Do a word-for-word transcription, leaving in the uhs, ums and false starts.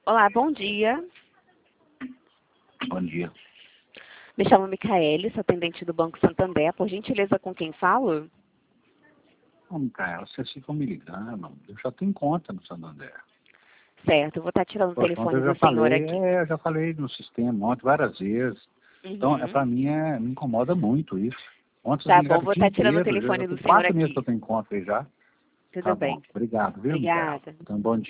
Olá, bom dia. Bom dia. Me chamo Micaele, sou atendente do Banco Santander. Por gentileza, com quem falo? Ô, Micaela, vocês ficam me ligando. Eu já tenho conta no Santander. Certo, eu vou estar tirando o Poxa, telefone eu já do senhor falei, aqui. é, eu já falei no sistema ontem várias vezes. Uhum. Então, é, pra mim, é, me incomoda muito isso. Ontem vocês Tá me bom, ligaram o vou dia estar tirando o inteiro. Já telefone tem do senhor quatro meses que aqui. eu tenho conta aí já. Tudo Tá bom. bem. Obrigado, viu, Micaela? Obrigada. Então, bom dia.